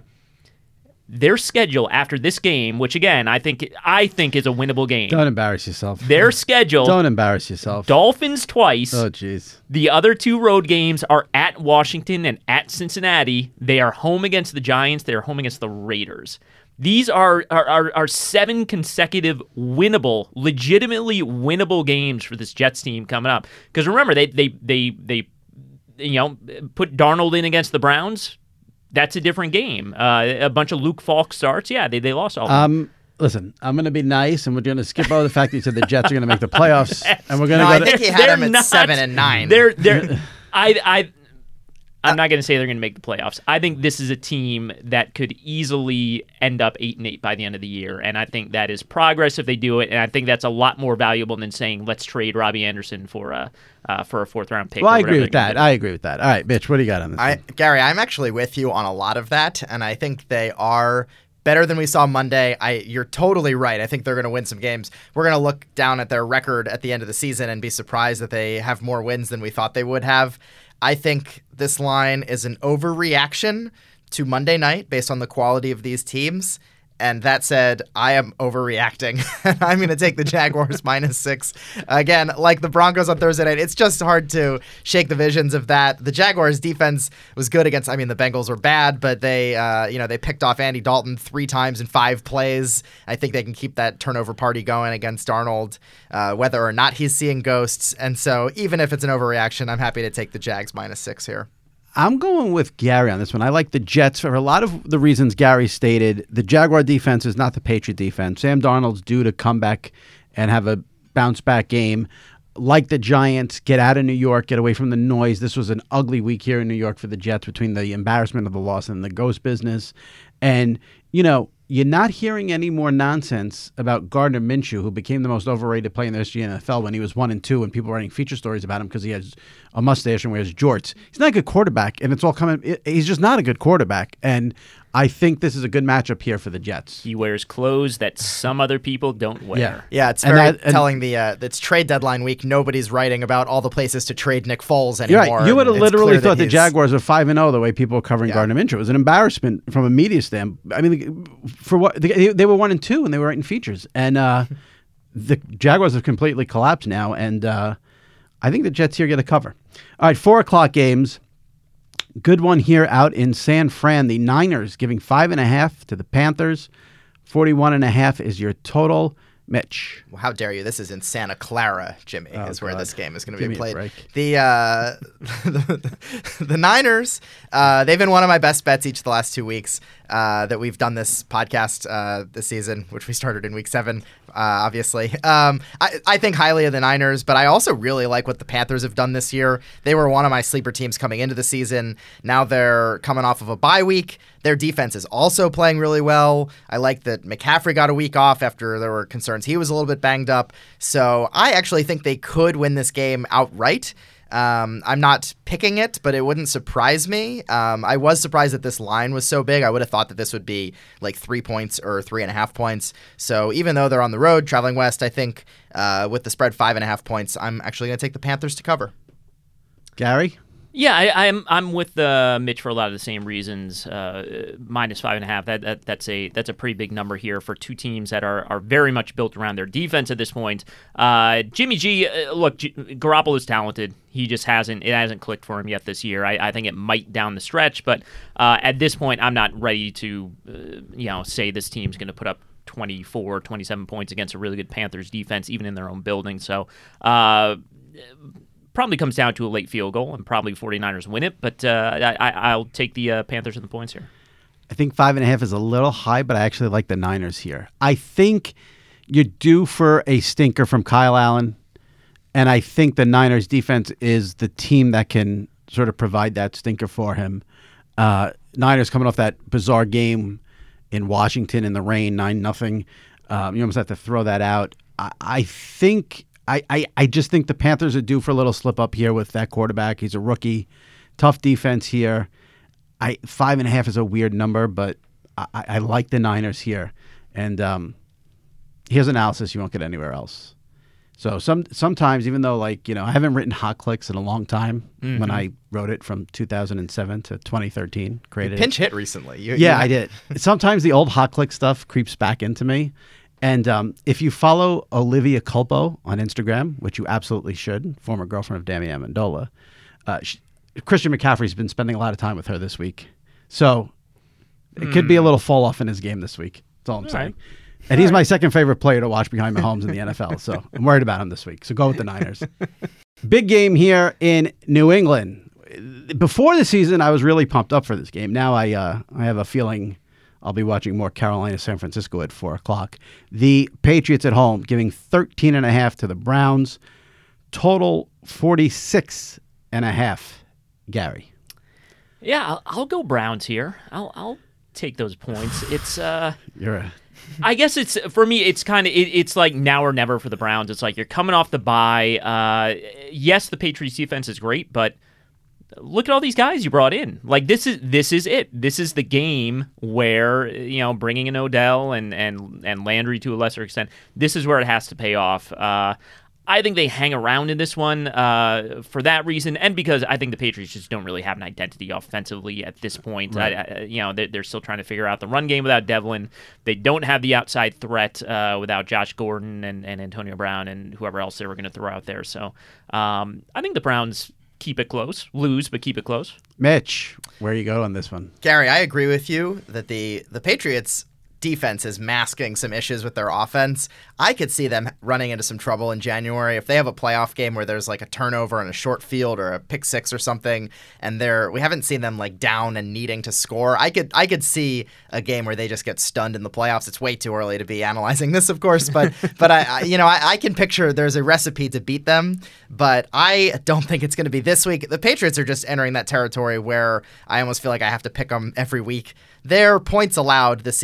Their schedule after this game, which again I think I think is a winnable game. Don't embarrass yourself. Their schedule: Don't embarrass yourself. Dolphins twice. Oh, jeez. The other two road games are at Washington and at Cincinnati. They are home against the Giants. They are home against the Raiders. These are are, are, are seven consecutive winnable, legitimately winnable games for this Jets team coming up. Because remember, they they they they you know put Darnold in against the Browns. That's a different game. Uh, a bunch of Luke Falk starts. Yeah, they, they lost all of them. Um, listen, I'm going to be nice, and we're going to skip over the fact that you said the Jets are going to make the playoffs, and we're going to No, go I to. think he had They're them at not- seven and nine. They're they're I I I'm not going to say they're going to make the playoffs. I think this is a team that could easily end up eight and eight by the end of the year, and I think that is progress if they do it. And I think that's a lot more valuable than saying let's trade Robbie Anderson for a uh, for a fourth round pick. Well, or I whatever agree they're with gonna that. do. I agree with that. All right, Mitch, what do you got on this? I, one? Gary, I'm actually with you on a lot of that, and I think they are better than we saw Monday. I, you're totally right. I think they're going to win some games. We're going to look down at their record at the end of the season and be surprised that they have more wins than we thought they would have. I think this line is an overreaction to Monday night based on the quality of these teams. And that said, I am overreacting. I'm going to take the Jaguars minus six. Again, like the Broncos on Thursday night, it's just hard to shake the visions of that. The Jaguars defense was good against, I mean, the Bengals were bad, but they, uh, you know, they picked off Andy Dalton three times in five plays. I think they can keep that turnover party going against Darnold, uh, whether or not he's seeing ghosts. And so even if it's an overreaction, I'm happy to take the Jags minus six here. I'm going with Gary on this one. I like the Jets for a lot of the reasons Gary stated. The Jaguar defense is not the Patriot defense. Sam Darnold's due to come back and have a bounce-back game. Like the Giants, get out of New York, get away from the noise. This was an ugly week here in New York for the Jets between the embarrassment of the loss and the ghost business. And, you know, you're not hearing any more nonsense about Gardner Minshew, who became the most overrated player in the history of the N F L when he was one and two, and people were writing feature stories about him because he has a mustache and wears jorts. He's not a good quarterback, and it's all coming. He's just not a good quarterback, and I think this is a good matchup here for the Jets. He wears clothes that some other people don't wear. Yeah. Yeah, it's And very that- and- telling. The uh, it's trade deadline week. Nobody's writing about all the places to trade Nick Foles You're anymore. right. You would have It's literally clear that thought the he's- Jaguars were five and zero the way people were covering Yeah. Gardner Minshew. It was an embarrassment from a media standpoint. I mean, for what they, they were one and two and they were writing features, and uh, the Jaguars have completely collapsed now. And uh, I think the Jets here get a cover. All right, four o'clock games. Good one here out in San Fran. The Niners giving five and a half to the Panthers. Forty-one and a half is your total. Mitch. Well, how dare you? This is in Santa Clara, Jimmy, Oh, is where God. this game is going to Give be me a played. break. The, uh, the the Niners, uh, they've been one of my best bets each of the last two weeks uh, that we've done this podcast uh, this season, which we started in week seven, uh, obviously. Um, I, I think highly of the Niners, but I also really like what the Panthers have done this year. They were one of my sleeper teams coming into the season. Now they're coming off of a bye week. Their defense is also playing really well. I like that McCaffrey got a week off after there were concerns he was a little bit banged up. So I actually think they could win this game outright. Um, I'm not picking it, but it wouldn't surprise me. Um, I was surprised that this line was so big. I would have thought that this would be like three points or three and a half points. So even though they're on the road traveling west, I think uh, with the spread five and a half points, I'm actually going to take the Panthers to cover. Gary? Yeah, I, I'm I'm with uh, Mitch for a lot of the same reasons. Uh, minus five and a half. That, that that's a that's a pretty big number here for two teams that are, are very much built around their defense at this point. Uh, Jimmy G, uh, look, G- Garoppolo's talented. He just hasn't it hasn't clicked for him yet this year. I, I think it might down the stretch, but uh, at this point, I'm not ready to uh, you know say this team's going to put up twenty-four, twenty-seven points against a really good Panthers defense, even in their own building. So. Uh, Probably comes down to a late field goal, and probably 49ers win it. But uh, I, I'll take the uh, Panthers and the points here. I think five and a half is a little high, but I actually like the Niners here. I think you're due for a stinker from Kyle Allen, and I think the Niners defense is the team that can sort of provide that stinker for him. Uh, Niners coming off that bizarre game in Washington in the rain, nine nothing. Um, you almost have to throw that out. I, I think. I, I, I just think the Panthers are due for a little slip up here with that quarterback. He's a rookie. Tough defense here. I five and a half is a weird number, but I, I like the Niners here. And um, here's analysis you won't get anywhere else. So some sometimes, even though like you know I haven't written hot clicks in a long time, Mm-hmm. when I wrote it from two thousand seven to twenty thirteen, created Pinch it. hit recently. You, Yeah, you- I did. Sometimes the old hot click stuff creeps back into me. And um, if you follow Olivia Culpo on Instagram, which you absolutely should, former girlfriend of Dami Amendola, uh, she, Christian McCaffrey's been spending a lot of time with her this week. So it could be a little fall off in his game this week. That's all I'm All saying. right. And he's my second favorite player to watch behind Mahomes in the N F L. So I'm worried about him this week. So go with the Niners. Big game here in New England. Before the season, I was really pumped up for this game. Now I uh, I have a feeling I'll be watching more Carolina, San Francisco at four o'clock. The Patriots at home giving thirteen and a half to the Browns. Total forty-six and a half. Gary. Yeah, I'll, I'll go Browns here. I'll I'll take those points. It's uh. You're a I guess it's for me. It's kind of it, it's like now or never for the Browns. It's like you're coming off the bye. Uh, yes, the Patriots defense is great, but look at all these guys you brought in. Like this is this is it. This is the game where you know bringing in Odell and and and Landry to a lesser extent. This is where it has to pay off. Uh, I think they hang around in this one uh, for that reason, and because I think the Patriots just don't really have an identity offensively at this point. Right. I, I, you know, they're, they're still trying to figure out the run game without Devlin. They don't have the outside threat uh, without Josh Gordon and, and Antonio Brown and whoever else they were going to throw out there. So um, I think the Browns keep it close, lose, but keep it close. Mitch, where you go on this one? Gary, I agree with you that the the Patriots defense is masking some issues with their offense. I could see them running into some trouble in January if they have a playoff game where there's like a turnover in a short field or a pick six or something, and they're we haven't seen them like down and needing to score. I could I could see a game where they just get stunned in the playoffs. It's way too early to be analyzing this, of course, but but I, I you know I, I can picture there's a recipe to beat them, but I don't think it's going to be this week. The Patriots are just entering that territory where I almost feel like I have to pick them every week. Their points allowed this season,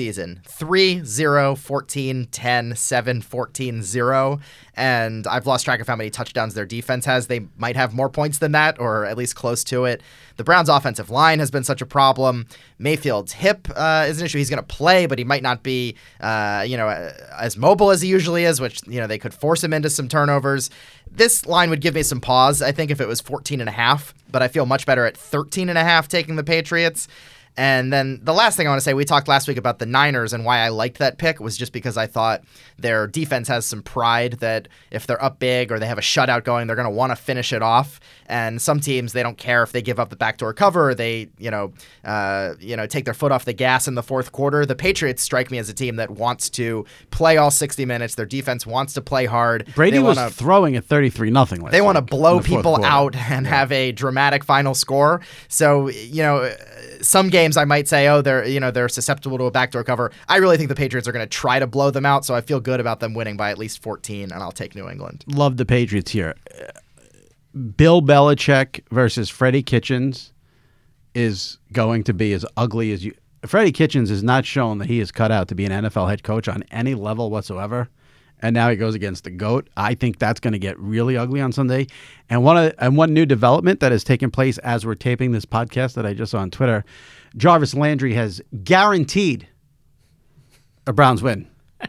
three, zero, fourteen, ten, seven, fourteen, zero. And I've lost track of how many touchdowns their defense has. They might have more points than that, or at least close to it. The Browns' offensive line has been such a problem. Mayfield's hip uh, is an issue. He's going to play, but he might not be, uh, you know, as mobile as he usually is, which, you know, they could force him into some turnovers. This line would give me some pause, I think, if it was fourteen and a half, but I feel much better at thirteen and a half taking the Patriots. And then the last thing I want to say, we talked last week about the Niners, and why I liked that pick was just because I thought their defense has some pride that if they're up big or they have a shutout going, they're going to want to finish it off. And some teams, they don't care if they give up the backdoor cover, or they, you know, uh, you know, take their foot off the gas in the fourth quarter. The Patriots strike me as a team that wants to play all sixty minutes. Their defense wants to play hard. Brady they was wanna, throwing at thirty-three nothing. They want to blow in the fourth people quarter. out and Yeah. have a dramatic final score. So, you know, some games I might say, oh, they're, you know, they're susceptible to a backdoor cover. I really think the Patriots are going to try to blow them out, so I feel good about them winning by at least fourteen, and I'll take New England. Love the Patriots here. Bill Belichick versus Freddie Kitchens is going to be as ugly as you. Freddie Kitchens has not shown that he is cut out to be an N F L head coach on any level whatsoever, and now he goes against the GOAT. I think that's going to get really ugly on Sunday. And one of, and one new development that has taken place as we're taping this podcast that I just saw on Twitter, Jarvis Landry has guaranteed a Browns win.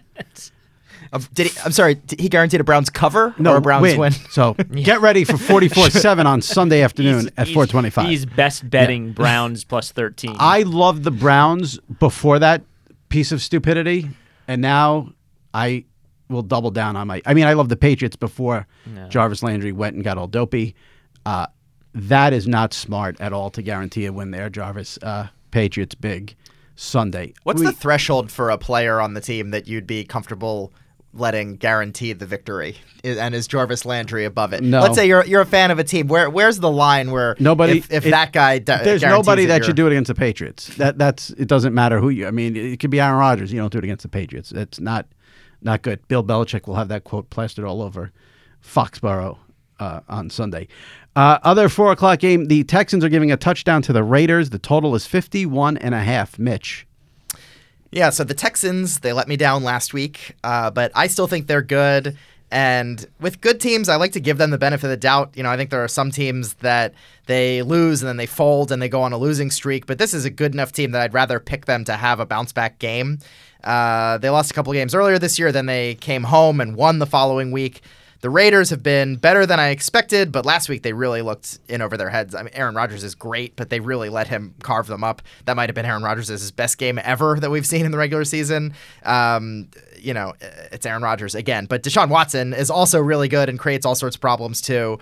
Of, did he, I'm sorry, did he guaranteed a Browns cover No, or a Browns win. win? So get ready for forty-four seven on Sunday afternoon He's- at he's- four twenty-five. He's best betting Browns plus thirteen. I loved the Browns before that piece of stupidity, and now I will double down on my. I mean, I love the Patriots before No. Jarvis Landry went and got all dopey. Uh, that is not smart at all to guarantee a win there, Jarvis. Uh, Patriots big Sunday. What's We- the threshold for a player on the team that you'd be comfortable letting guarantee the victory? Is- And is Jarvis Landry above it? No. Let's say you're you're a fan of a team. Where where's the line where Nobody- if, if it- that guy d- There's guarantees nobody that you're- should do it against the Patriots. That that's it. Doesn't matter who you. I mean, it could be Aaron Rodgers. You don't do it against the Patriots. It's not not good. Bill Belichick will have that quote plastered all over Foxborough uh, on Sunday. Uh, other four o'clock game. The Texans are giving a touchdown to the Raiders. The total is fifty-one and a half. Mitch. Yeah, so the Texans, they let me down last week, uh, but I still think they're good. And with good teams, I like to give them the benefit of the doubt. You know, I think there are some teams that they lose and then they fold and they go on a losing streak, but this is a good enough team that I'd rather pick them to have a bounce back game. Uh, they lost a couple games earlier this year, then they came home and won the following week. The Raiders have been better than I expected, but last week they really looked in over their heads. I mean, Aaron Rodgers is great, but they really let him carve them up. That might have been Aaron Rodgers' best game ever that we've seen in the regular season. Um, you know, it's Aaron Rodgers again, but Deshaun Watson is also really good and creates all sorts of problems too.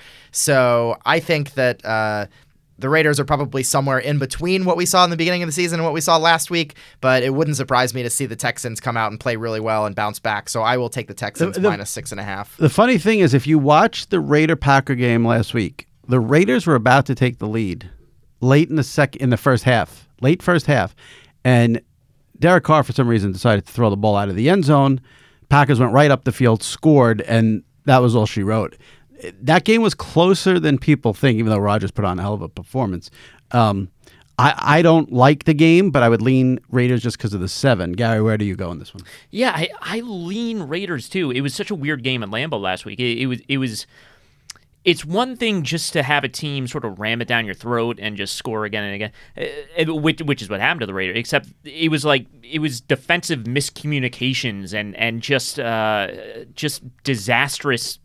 So I think that uh, the Raiders are probably somewhere in between what we saw in the beginning of the season and what we saw last week, but it wouldn't surprise me to see the Texans come out and play really well and bounce back. So I will take the Texans The- the- minus six and a half. The funny thing is, if you watch the Raider-Packer game last week, the Raiders were about to take the lead late in the sec in the first half, late first half, and Derek Carr, for some reason, decided to throw the ball out of the end zone. Packers went right up the field, scored, and that was all she wrote. That game was closer than people think, even though Rodgers put on a hell of a performance. Um, I, I don't like the game, but I would lean Raiders just because of the seven. Gary, where do you go in this one? Yeah, I, I lean Raiders too. It was such a weird game at Lambeau last week. It, it was it was it's one thing just to have a team sort of ram it down your throat and just score again and again, uh, which, which is what happened to the Raiders. Except it was like it was defensive miscommunications and and just uh, just disastrous.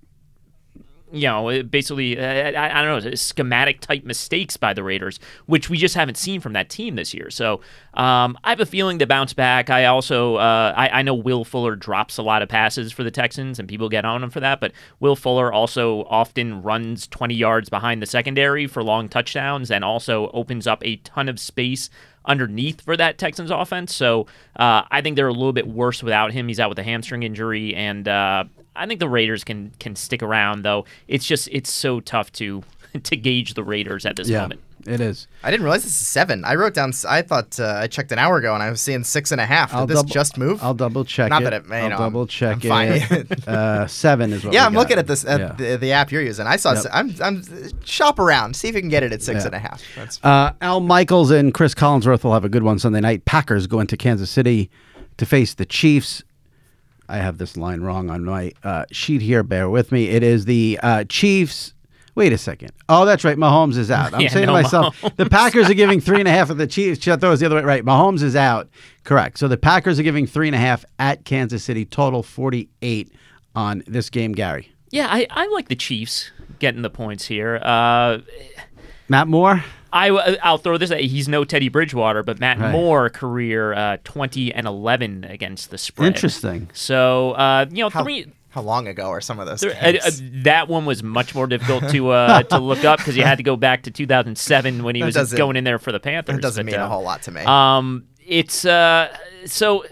You know, basically, uh, I, I don't know, schematic type mistakes by the Raiders, which we just haven't seen from that team this year. So um, I have a feeling to bounce back. I also, uh, I, I know Will Fuller drops a lot of passes for the Texans, and people get on him for that. But Will Fuller also often runs twenty yards behind the secondary for long touchdowns, and also opens up a ton of space underneath for that Texans offense. So uh, I think they're a little bit worse without him. He's out with a hamstring injury, and uh, I think the Raiders can can stick around, though. It's just it's so tough to to gauge the Raiders at this Yeah, moment. it is. I didn't realize this is seven. I wrote down, I thought uh, I checked an hour ago and I was seeing six and a half. Did I'll this double- just move? I'll double check Not it. that it- you I'll know, double I'm- check I'm fine. it. uh, seven is what yeah, we I'm got. looking at this at Yeah. the, the app you're using. I saw. Yep. I'm. I'm shop around. See if you can get it at six Yeah. and a half. That's Uh, Al Michaels and Chris Collinsworth will have a good one Sunday night. Packers go into Kansas City. to face the Chiefs. I have this line wrong on my uh, sheet here. Bear with me. It is the uh, Chiefs. Wait a second. Oh, that's right. Mahomes is out. I'm Yeah, saying no to myself, Mahomes. the Packers are giving three and a half of the Chiefs. I thought it was the other way. Right. Mahomes is out. Correct. So the Packers are giving three and a half at Kansas City. Total forty-eight on this game, Gary. Yeah, I, I like the Chiefs getting the points here. Uh, Matt Moore. I, I'll throw this. He's no Teddy Bridgewater, but Matt Right. Moore career uh, twenty and eleven against the spread. Interesting. So uh, you know How, three. how long ago are some of those There, uh, games? uh, that one was much more difficult to uh, to look up because you had to go back to two thousand seven when he That was doesn't- going in there for the Panthers. That doesn't but, mean uh, a whole lot to me. Um, it's uh, so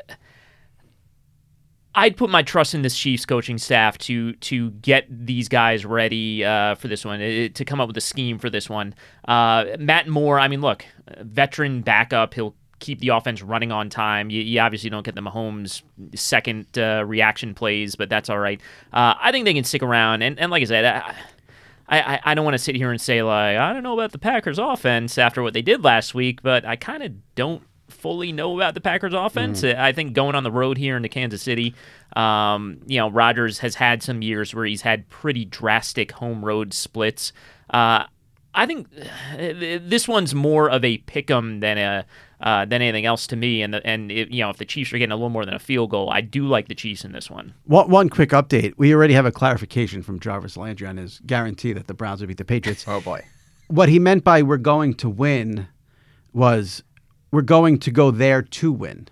I'd put my trust in this Chiefs coaching staff to to get these guys ready uh, for this one, uh, to come up with a scheme for this one. Uh, Matt Moore, I mean, look, veteran backup, he'll keep the offense running on time. You, you obviously don't get the Mahomes second uh, reaction plays, but that's all right. Uh, I think they can stick around, and, and like I said, I, I, I don't want to sit here and say, like, I don't know about the Packers offense after what they did last week, but I kind of don't fully know about the Packers offense. Mm. I think going on the road here into Kansas City, um, you know, Rodgers has had some years where he's had pretty drastic home road splits. Uh, I think this one's more of a pick'em than a uh, than anything else to me. And the, and it, you know, if the Chiefs are getting a little more than a field goal, I do like the Chiefs in this one. One, one quick update. We already have a clarification from Jarvis Landry on his guarantee that the Browns would beat the Patriots. Oh, boy. What he meant by we're going to win was we're going to go there to win.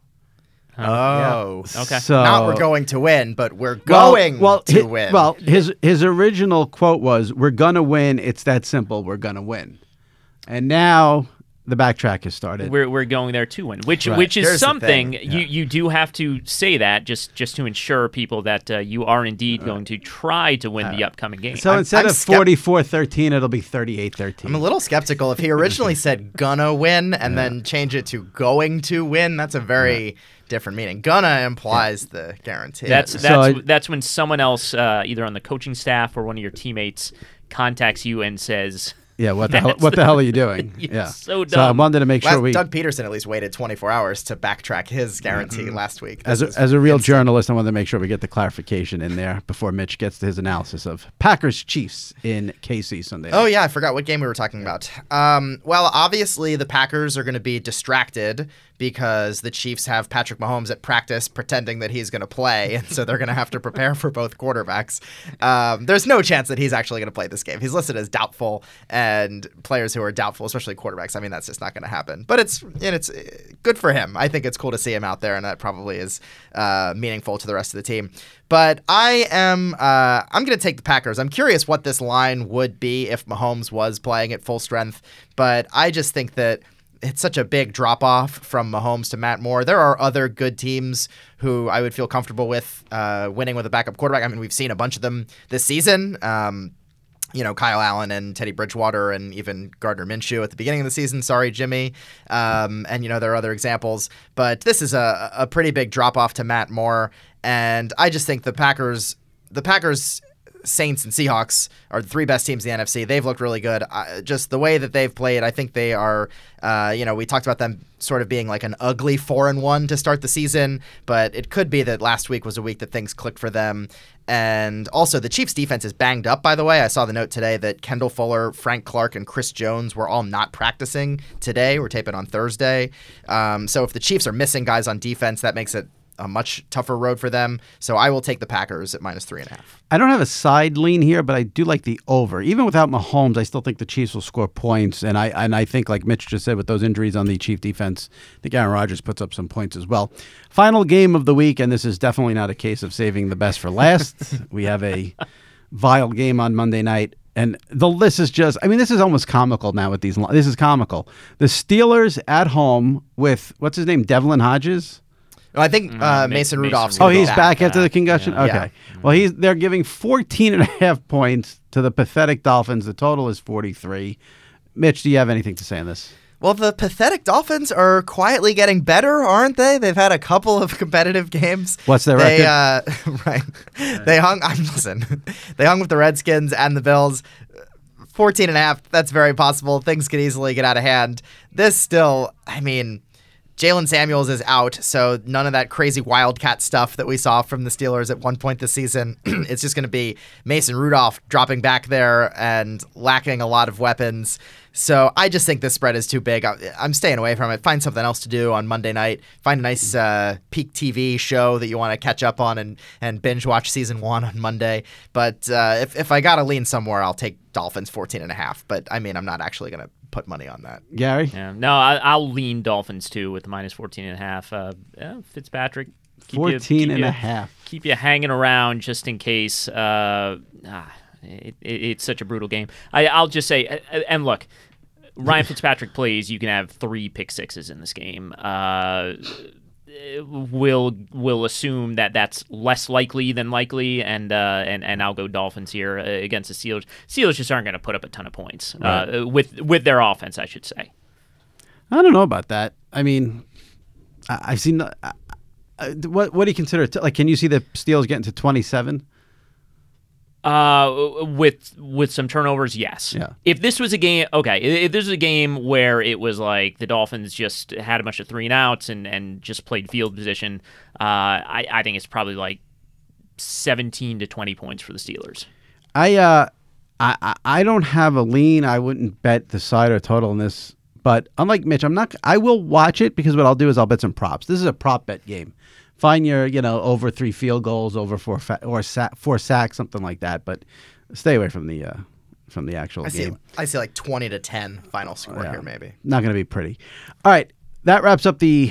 Oh. Okay. So, Not we're going to win, but we're well, going well, to hi- win. Well, his his original quote was, "We're gonna win. It's that simple. We're gonna win." And now the backtrack has started. We're we're going there to win, which Right. which is Here's the something thing. you you do have to say that just just to ensure people that uh, you are indeed going to try to win the upcoming game. so I'm- instead I'm of skep- forty-four thirteen, it'll be thirty-eight thirteen. I'm a little skeptical. If he originally said gonna win and then change it to going to win, that's a very different meaning. Gonna implies the guarantee. That's So that's I- that's when someone else, uh, either on the coaching staff or one of your teammates, contacts you and says, Yeah, what the hell, That's what the hell are you doing? You're yeah. so I dumb. wanted to make sure Last- we Doug Peterson at least waited twenty-four hours to backtrack his guarantee last week. As This a, is as a real instant. journalist, I wanted to make sure we get the clarification in there before Mitch gets to his analysis of Packers Chiefs in K C Sunday night. Oh yeah, I forgot what game we were talking about. Um, well, obviously the Packers are going to be distracted because the Chiefs have Patrick Mahomes at practice pretending that he's going to play, and so they're going to have to prepare for both quarterbacks. Um, there's no chance that he's actually going to play this game. He's listed as doubtful, and players who are doubtful, especially quarterbacks, I mean that's just not going to happen. But it's and it's uh, good for him. I think it's cool to see him out there, and that probably is uh, meaningful to the rest of the team. But I am uh, I'm going to take the Packers. I'm curious what this line would be if Mahomes was playing at full strength, but I just think that it's such a big drop off from Mahomes to Matt Moore. There are other good teams who I would feel comfortable with uh, winning with a backup quarterback. I mean, we've seen a bunch of them this season. Um, you know, Kyle Allen and Teddy Bridgewater and even Gardner Minshew at the beginning of the season. Sorry, Jimmy. Um, and, you know, there are other examples. But this is a, a pretty big drop off to Matt Moore. And I just think the Packers, the Packers, Saints and Seahawks are the three best teams in the N F C. They've looked really good. Uh, just the way that they've played, I think they are, uh, you know, we talked about them sort of being like an ugly four and one to start the season, but it could be that last week was a week that things clicked for them. And also the Chiefs defense is banged up, by the way. I saw the note today that Kendall Fuller, Frank Clark, and Chris Jones were all not practicing today. We're taping on Thursday. Um, so if the Chiefs are missing guys on defense, that makes it a much tougher road for them. So I will take the Packers at minus three and a half. I don't have a side lean here, but I do like the over. Even without Mahomes, I still think the Chiefs will score points. And I and I think, like Mitch just said, with those injuries on the Chief defense, I think Aaron Rodgers puts up some points as well. Final game of the week, and this is definitely not a case of saving the best for last. We have a vile game on Monday night. And the list is just, I mean, this is almost comical now with these. This is comical. The Steelers at home with, what's his name, Devlin Hodges? No, I think uh, Mm, Ma- Mason Mason Rudolph's Oh, gonna go he's back after Yeah. the concussion? Yeah. Okay. Yeah. Well, he's they're giving fourteen and a half points to the pathetic Dolphins. The total is forty-three. Mitch, do you have anything to say on this? Well, the pathetic Dolphins are quietly getting better, aren't they? They've had a couple of competitive games. What's their they, record? Uh, right. They hung, I'm listen, they hung with the Redskins and the Bills. fourteen and a half, that's very possible. Things could easily get out of hand. This still, I mean, Jalen Samuels is out, so none of that crazy Wildcat stuff that we saw from the Steelers at one point this season. It's just going to be Mason Rudolph dropping back there and lacking a lot of weapons. So I just think this spread is too big. I'm staying away from it. Find something else to do on Monday night. Find a nice uh, peak T V show that you want to catch up on and, and binge watch season one on Monday. But uh, if, if I got to lean somewhere, I'll take Dolphins fourteen and a half. But I mean, I'm not actually going to put money on that. Gary? Yeah. No, I, I'll lean Dolphins too with the minus fourteen and a half. Uh, yeah, Fitzpatrick. Keep fourteen you, keep and you, a half. Keep you hanging around just in case. Uh, ah, it, it, it's such a brutal game. I, I'll just say, and look, Ryan Fitzpatrick plays, you can have three pick sixes in this game. Uh, we'll we'll assume that that's less likely than likely, and uh, and and I'll go Dolphins here against the Steelers. Steelers just aren't going to put up a ton of points right. uh, with with their offense, I should say. I don't know about that. I mean, I, I've seen. Uh, uh, what what do you consider? T- like, can you see the Steelers getting to twenty-seven? Uh, with with some turnovers, yes. Yeah. If this was a game, okay, if this was a game where it was like the Dolphins just had a bunch of three and outs and, and just played field position, uh, I, I think it's probably like seventeen to twenty points for the Steelers. I uh, I I don't have a lean. I wouldn't bet the side or total in this. But unlike Mitch, I'm not. I will watch it because what I'll do is I'll bet some props. This is a prop bet game. Find your, you know, over three field goals, over four fa- or sa- four sacks, something like that. But stay away from the uh, from the actual I game. See, I see like twenty to ten final score yeah. here, maybe. Not going to be pretty. All right, that wraps up the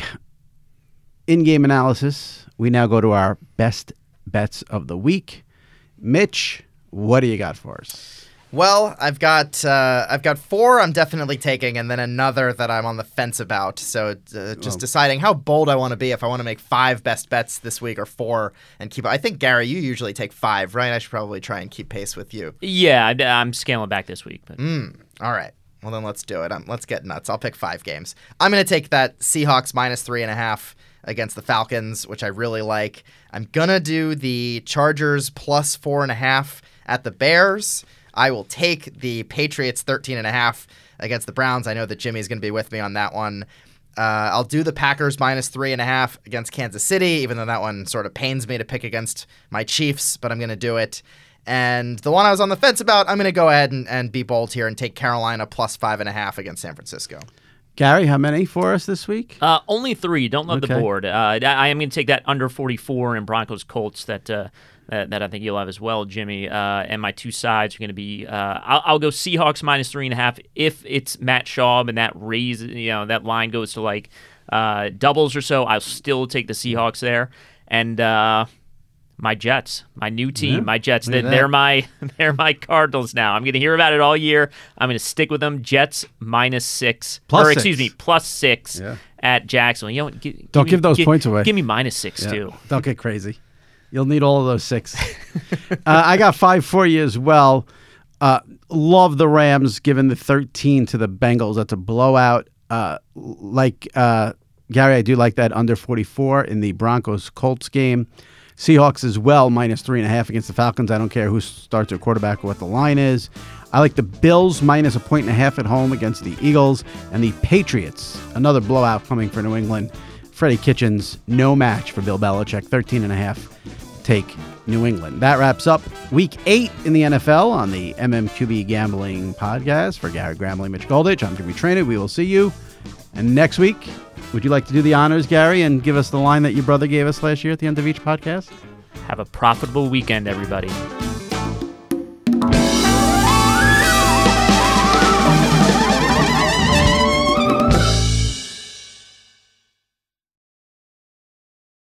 in-game analysis. We now go to our best bets of the week. Mitch, what do you got for us? Well, I've got uh, I've got four I'm definitely taking, and then another that I'm on the fence about. So uh, just oh. deciding how bold I want to be, if I want to make five best bets this week or four and keep. I think, Gary, you usually take five, right? I should probably try and keep pace with you. Yeah, I'm scaling back this week. But. Mm, all right. Well, then let's do it. Um, let's get nuts. I'll pick five games. I'm going to take that Seahawks minus three and a half against the Falcons, which I really like. I'm going to do the Chargers plus four and a half at the Bears. I will take the Patriots thirteen and a half against the Browns. I know that Jimmy's going to be with me on that one. Uh, I'll do the Packers minus three and a half against Kansas City, even though that one sort of pains me to pick against my Chiefs, but I'm going to do it. And the one I was on the fence about, I'm going to go ahead and, and be bold here and take Carolina plus five and a half against San Francisco. Gary, how many for us this week? Uh, only three. Don't love okay. the board. Uh, I am going to take that under forty-four in Broncos Colts that uh, that, that I think you'll have as well, Jimmy. Uh, and my two sides are going to be. Uh, I'll, I'll go Seahawks minus three and a half if it's Matt Schaub and that raise. You know that line goes to like uh, doubles or so. I'll still take the Seahawks there. And uh, my Jets, my new team, yeah, my Jets. They, they're my they're my Cardinals now. I'm going to hear about it all year. I'm going to stick with them. Jets minus six, plus or six. excuse me, plus six yeah. at Jacksonville. You know, give, don't give, give me, those give, points away. Give me minus six yeah. too. Don't get crazy. You'll need all of those six. uh, I got five for you as well. Uh, love the Rams giving the thirteen to the Bengals. That's a blowout. Uh, like uh, Gary, I do like that under forty-four in the Broncos Colts game. Seahawks as well, minus three and a half against the Falcons. I don't care who starts their quarterback or what the line is. I like the Bills minus a point and a half at home against the Eagles. And the Patriots, another blowout coming for New England. Freddie Kitchens, no match for Bill Belichick, thirteen and a half, take New England. That wraps up week eight in the N F L on the M M Q B Gambling Podcast. For Gary Gramley, Mitch Goldich, I'm Jimmy Trainer. We will see you. And next week, would you like to do the honors, Gary, and give us the line that your brother gave us last year at the end of each podcast? Have a profitable weekend, everybody.